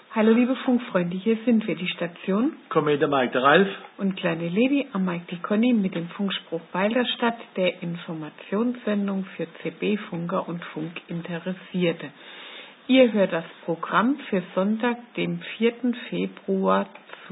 Hallo liebe Funkfreunde, hier sind wir, die Station Komet der Mike, der Ralf und kleine Lady, am Mike die Conny mit dem Funkspruch Weilerstadt, der Informationssendung für CB-Funker und Funkinteressierte. Ihr hört das Programm für Sonntag, dem 4. Februar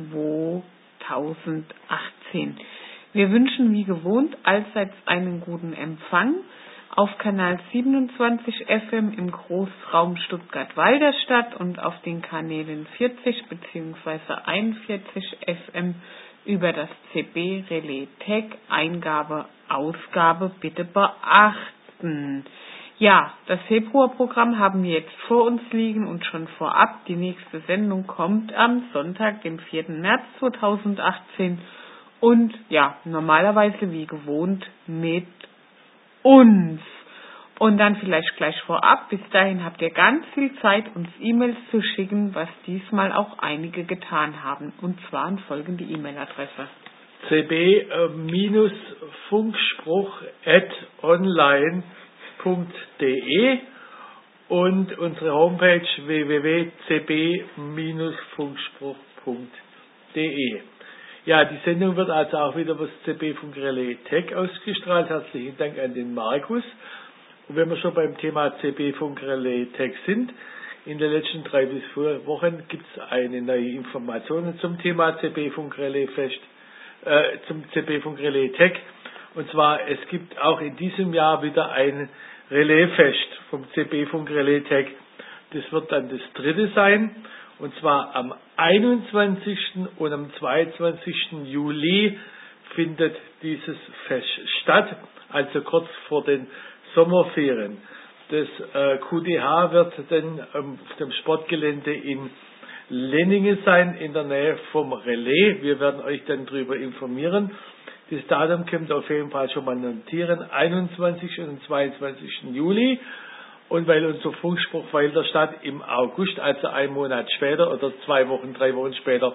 2018. Wir wünschen wie gewohnt allseits einen guten Empfang auf Kanal 27 FM im Großraum Stuttgart-Walderstadt und auf den Kanälen 40 bzw. 41 FM über das CB Relais Tech. Eingabe, Ausgabe bitte beachten. Ja, das Februarprogramm haben wir jetzt vor uns liegen und schon vorab. Die nächste Sendung kommt am Sonntag, dem 4. März 2018 und ja, normalerweise wie gewohnt mit uns. Und dann vielleicht gleich vorab, bis dahin habt ihr ganz viel Zeit, uns E-Mails zu schicken, was diesmal auch einige getan haben. Und zwar an folgende E-Mail-Adresse: cb-funkspruch@online.de und unsere Homepage www.cb-funkspruch.de. Ja, die Sendung wird also auch wieder über das CB-Funk Relais Tech ausgestrahlt. Herzlichen Dank an den Markus. Und wenn wir schon beim Thema CB-Funk Relais Tech sind, in den letzten 3 bis 4 Wochen gibt es eine neue Information zum Thema CB-Funk Relais zum CB-Funk Relais Tech. Und zwar, es gibt auch in diesem Jahr wieder ein Relaisfest vom CB-Funk Relais Tech. Das wird dann das 3. sein. Und zwar am 21. und am 22. Juli findet dieses Fest statt, also kurz vor den Sommerferien. Das QDH wird dann auf dem Sportgelände in Lenningen sein, in der Nähe vom Relais. Wir werden euch dann darüber informieren. Das Datum könnt ihr auf jeden Fall schon mal notieren, 21. und 22. Juli. Und weil unser Funkspruch Weilerstadt im August, also einen Monat später oder 2 Wochen, 3 Wochen später,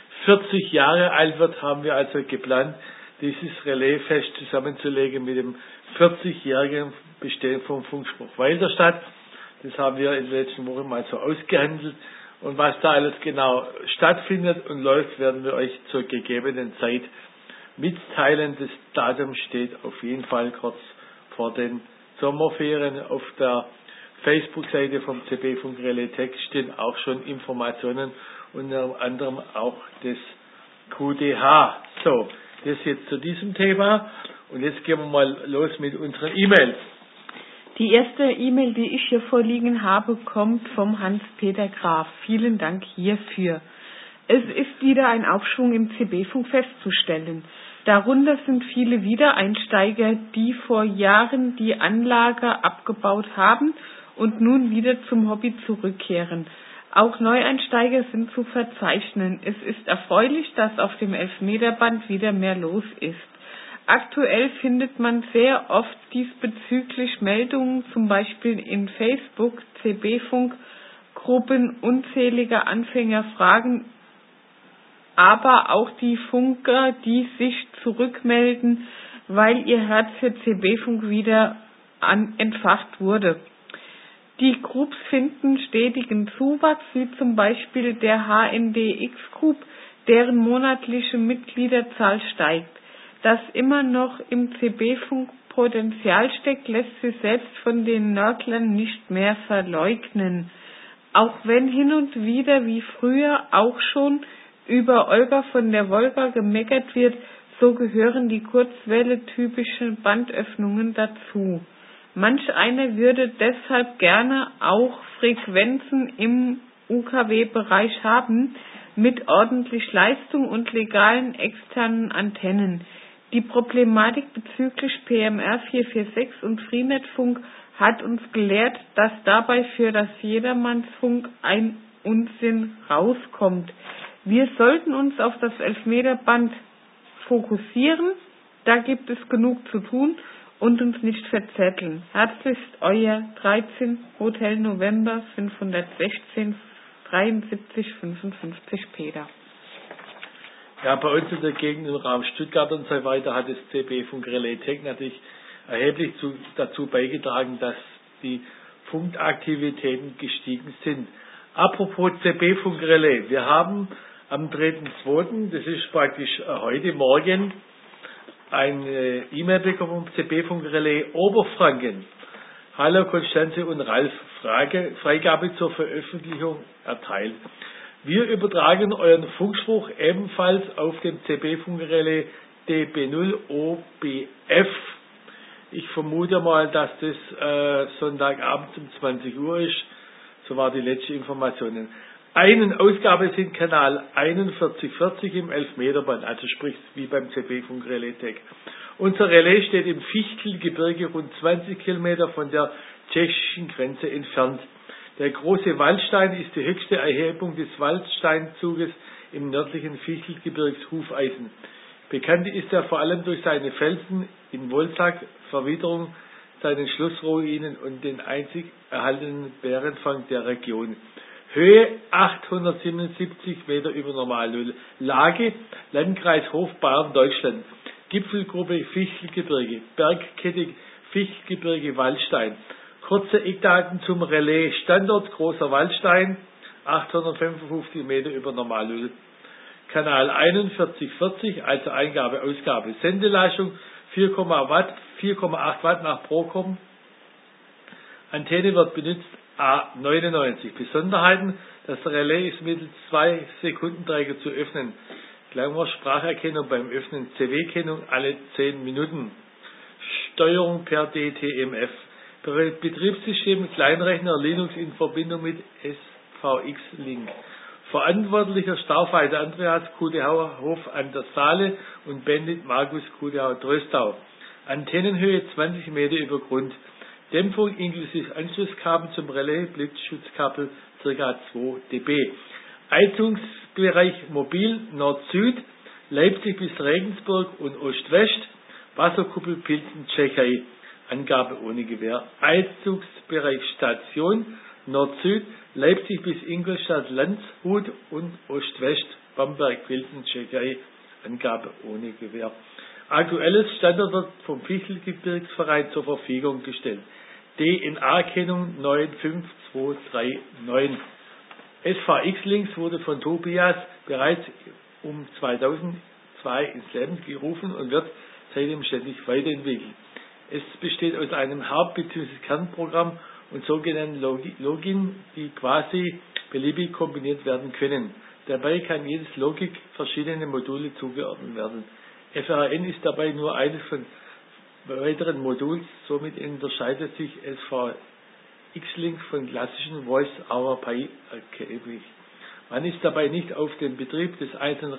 40 Jahre alt wird, haben wir also geplant, dieses Relaisfest zusammenzulegen mit dem 40-jährigen Bestehen vom Funkspruch Weilerstadt. Das haben wir in den letzten Wochen mal so ausgehandelt. Und was da alles genau stattfindet und läuft, werden wir euch zur gegebenen Zeit mitteilen. Das Datum steht auf jeden Fall kurz vor den Sommerferien. Auf der Facebook-Seite vom CB-Funk Relais Tech stehen auch schon Informationen, unter anderem auch das QDH. So, das jetzt zu diesem Thema. Und jetzt gehen wir mal los mit unseren E-Mails. Die erste E-Mail, die ich hier vorliegen habe, kommt vom Hans-Peter Graf. Vielen Dank hierfür. Es ist wieder ein Aufschwung im CB-Funk festzustellen. Darunter sind viele Wiedereinsteiger, die vor Jahren die Anlage abgebaut haben und nun wieder zum Hobby zurückkehren. Auch Neueinsteiger sind zu verzeichnen. Es ist erfreulich, dass auf dem Elfmeterband wieder mehr los ist. Aktuell findet man sehr oft diesbezüglich Meldungen, zum Beispiel in Facebook, CB-Funk-Gruppen, unzählige Anfänger fragen, aber auch die Funker, die sich zurückmelden, weil ihr Herz für CB-Funk wieder entfacht wurde. Die Groups finden stetigen Zuwachs, wie zum Beispiel der HNDX Group, deren monatliche Mitgliederzahl steigt. Dass immer noch im CB-Funk Potenzial steckt, lässt sich selbst von den Nörglern nicht mehr verleugnen. Auch wenn hin und wieder wie früher auch schon über Olga von der Wolga gemeckert wird, so gehören die Kurzwelle-typischen Bandöffnungen dazu. Manch einer würde deshalb gerne auch Frequenzen im UKW-Bereich haben, mit ordentlich Leistung und legalen externen Antennen. Die Problematik bezüglich PMR 446 und Freenetfunk hat uns gelehrt, dass dabei für das Jedermannsfunk ein Unsinn rauskommt. Wir sollten uns auf das Elfmeterband fokussieren, da gibt es genug zu tun und uns nicht verzetteln. Herzlichst euer 13 Hotel November 516 73 55 Peter. Ja, bei uns in der Gegend im Raum Stuttgart und so weiter hat das CB-Funk Relais Tech natürlich erheblich dazu beigetragen, dass die Funkaktivitäten gestiegen sind. Apropos CB-Funkrelais. Wir haben am 3.2., das ist praktisch heute Morgen, eine E-Mail bekommen vom CB-Funkrelais Oberfranken. Hallo Konstanze und Ralf, Freigabe zur Veröffentlichung erteilt. Wir übertragen euren Funkspruch ebenfalls auf dem CB-Funkrelais DB0 OBF. Ich vermute mal, dass das Sonntagabend um 20 Uhr ist. So war die letzte Information. Einen Ausgabe sind Kanal 4140 im 11-Meter-Band, also sprich wie beim CB-Funkrelais Tech. Unser Relais steht im Fichtelgebirge rund 20 Kilometer von der tschechischen Grenze entfernt. Der große Waldstein ist die höchste Erhebung des Waldsteinzuges im nördlichen Fichtelgebirgshufeisen. Bekannt ist er vor allem durch seine Felsen in Wolsack, Verwitterung, seinen Schlussruinen und den einzig erhaltenen Bärenfang der Region. Höhe 877 Meter über Normalnull. Lage Landkreis Hof Bayern, Deutschland. Gipfelgruppe Fichtelgebirge. Bergkette Fichtelgebirge Waldstein. Kurze Eckdaten zum Relais. Standort Großer Waldstein 855 Meter über Normalnull. Kanal 4140, also Eingabe, Ausgabe. Sendeleistung 4,8 Watt nach Procom. Antenne wird benutzt A99. Besonderheiten: Das Relais ist mittels 2 Sekundenträger zu öffnen. Klangwort-Spracherkennung beim Öffnen, CW-Kennung alle 10 Minuten. Steuerung per DTMF. Betriebssystem Kleinrechner Linux in Verbindung mit SVX-Link. Verantwortlicher Starfighter Andreas Kudehauer Hof an der Saale und Bandit Markus Kudehauer Tröstau. Antennenhöhe 20 Meter über Grund. Dämpfung inklusive Anschlusskabel zum Relais, Blitzschutzkabel ca. 2 dB. Heizungsbereich mobil Nord-Süd, Leipzig bis Regensburg und Ost-West, Wasserkuppel Pilsen Tschechei, Angabe ohne Gewähr. Heizungsbereich Station Nord-Süd, Leipzig bis Ingolstadt Landshut und Ost-West, Bamberg Pilsen Tschechei, Angabe ohne Gewähr. Aktuelles Standard wird vom Fichtelgebirgsverein zur Verfügung gestellt. DNA-Kennung 95239. SVX-Links wurde von Tobias bereits um 2002 ins Leben gerufen und wird seitdem ständig weiterentwickelt. Es besteht aus einem Haupt- bzw. Kernprogramm und sogenannten Login, die quasi beliebig kombiniert werden können. Dabei kann jedes Logik verschiedene Module zugeordnet werden. FRN ist dabei nur eines von weiteren Moduls, somit unterscheidet sich SVX-Link von klassischen Voice-over-IP. Man ist dabei nicht auf den Betrieb des einzelnen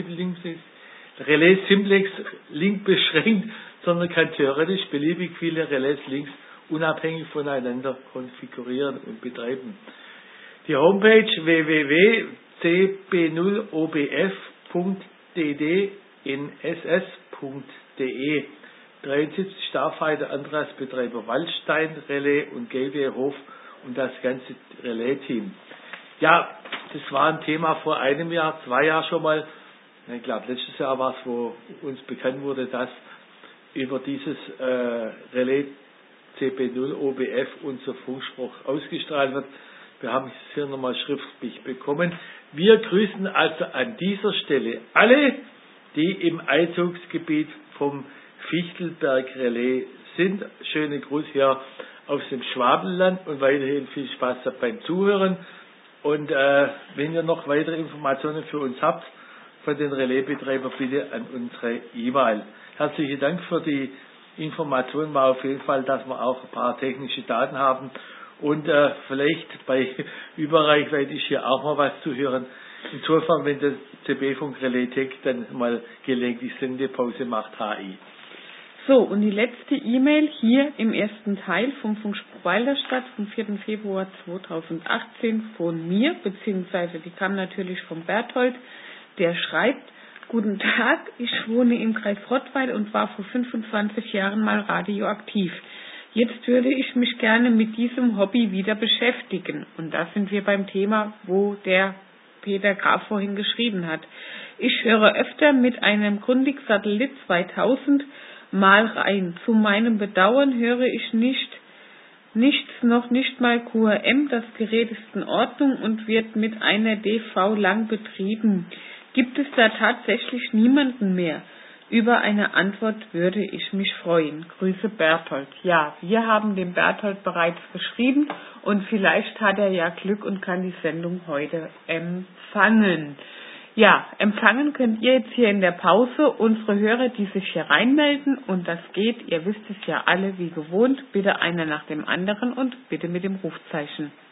Relais-Simplex-Link beschränkt, sondern kann theoretisch beliebig viele Relais-Links unabhängig voneinander konfigurieren und betreiben. Die Homepage www.cb0obf.dd in ss.de. 73 Starfighter Andreas Betreiber Waldstein Relais und GW Hof und das ganze Relais-Team. Ja, das war ein Thema vor einem Jahr, 2 Jahren schon mal. Ich glaube, letztes Jahr war es, wo uns bekannt wurde, dass über dieses Relais CB0 OBF unser Funkspruch ausgestrahlt wird. Wir haben es hier nochmal schriftlich bekommen. Wir grüßen also an dieser Stelle alle, die im Einzugsgebiet vom Fichtelberg Relais sind. Schöne Gruß hier aus dem Schwabenland und weiterhin viel Spaß beim Zuhören. Und wenn ihr noch weitere Informationen für uns habt, von den Relaisbetreibern bitte an unsere E-Mail. Herzlichen Dank für die Information. War auf jeden Fall, dass wir auch ein paar technische Daten haben und vielleicht bei Überreichweite ist hier auch mal was zu hören. Insofern, wenn das CB-Funkrelais Tech dann mal gelegentlich Sendepause macht, HI. So, und die letzte E-Mail hier im ersten Teil vom Funkspruch Walderstadt vom 4. Februar 2018 von mir, beziehungsweise die kam natürlich von Berthold, der schreibt: Guten Tag, ich wohne im Kreis Rottweil und war vor 25 Jahren mal radioaktiv. Jetzt würde ich mich gerne mit diesem Hobby wieder beschäftigen. Und da sind wir beim Thema, wo der Peter Graf vorhin geschrieben hat. Ich höre öfter mit einem Grundig Satellit 2000 mal rein. Zu meinem Bedauern höre ich nicht Nichts, noch nicht mal QRM, das Gerät ist in Ordnung und wird mit einer DV lang betrieben. Gibt es da tatsächlich niemanden mehr? Über eine Antwort würde ich mich freuen. Grüße Berthold. Ja, wir haben dem Berthold bereits geschrieben und vielleicht hat er ja Glück und kann die Sendung heute empfangen. Ja, empfangen könnt ihr jetzt hier in der Pause unsere Hörer, die sich hier reinmelden, und das geht, ihr wisst es ja alle wie gewohnt, bitte einer nach dem anderen und bitte mit dem Rufzeichen.